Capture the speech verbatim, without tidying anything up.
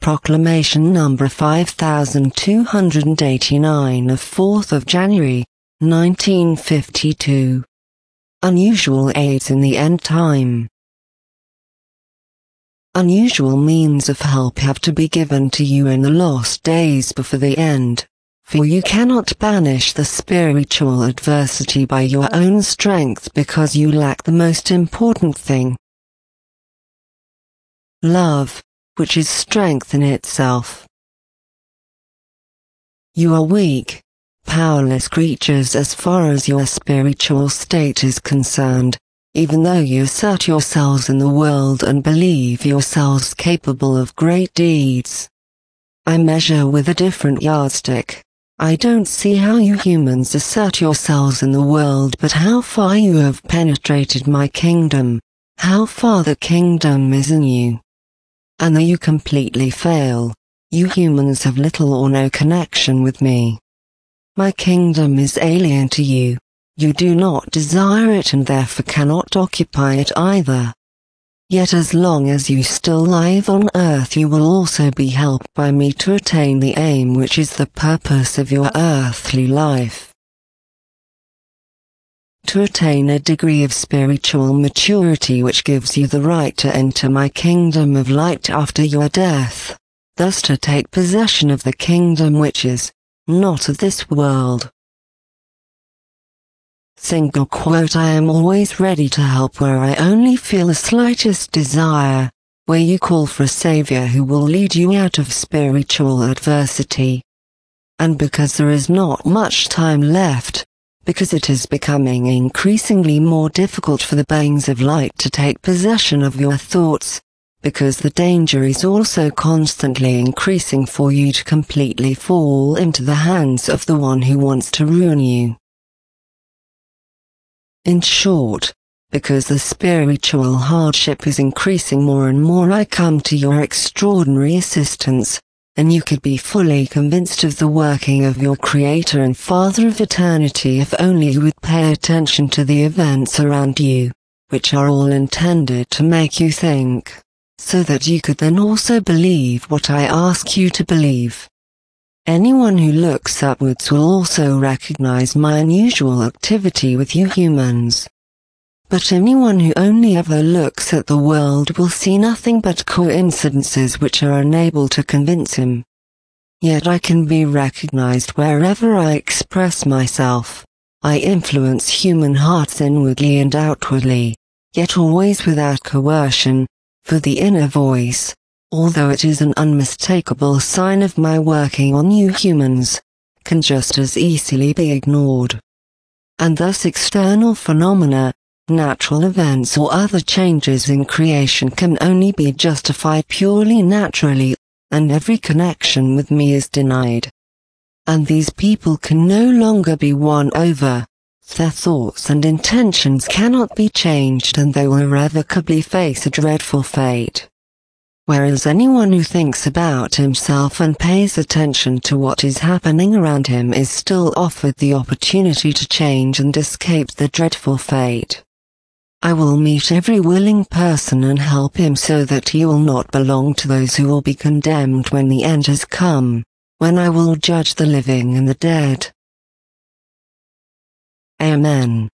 Proclamation number five thousand two hundred eighty-nine of fourth of January, nineteen fifty-two. Unusual aids in the end time. Unusual means of help have to be given to you in the last days before the end, for you cannot banish the spiritual adversity by your own strength because you lack the most important thing. Love, which is strength in itself. You are weak, powerless creatures as far as your spiritual state is concerned, even though you assert yourselves in the world and believe yourselves capable of great deeds. I measure with a different yardstick. I don't see how you humans assert yourselves in the world, but how far you have penetrated my kingdom, how far the kingdom is in you. And though you completely fail, you humans have little or no connection with me. My kingdom is alien to you. You do not desire it and therefore cannot occupy it either. Yet as long as you still live on earth, you will also be helped by me to attain the aim which is the purpose of your earthly life. To attain a degree of spiritual maturity which gives you the right to enter my kingdom of light after your death, thus to take possession of the kingdom which is not of this world. Single quote I am always ready to help where I only feel the slightest desire, where you call for a savior who will lead you out of spiritual adversity. And because there is not much time left, because it is becoming increasingly more difficult for the beings of light to take possession of your thoughts, because the danger is also constantly increasing for you to completely fall into the hands of the one who wants to ruin you. In short, because the spiritual hardship is increasing more and more, I come to your extraordinary assistance, and you could be fully convinced of the working of your Creator and Father of Eternity if only you would pay attention to the events around you, which are all intended to make you think, so that you could then also believe what I ask you to believe. Anyone who looks upwards will also recognize my unusual activity with you humans. But anyone who only ever looks at the world will see nothing but coincidences which are unable to convince him. Yet I can be recognized wherever I express myself. I influence human hearts inwardly and outwardly, yet always without coercion, for the inner voice, although it is an unmistakable sign of my working on you humans, can just as easily be ignored. And thus external phenomena, natural events or other changes in creation can only be justified purely naturally, and every connection with me is denied. And these people can no longer be won over. Their thoughts and intentions cannot be changed, and they will irrevocably face a dreadful fate. Whereas anyone who thinks about himself and pays attention to what is happening around him is still offered the opportunity to change and escape the dreadful fate. I will meet every willing person and help him so that he will not belong to those who will be condemned when the end has come, when I will judge the living and the dead. Amen.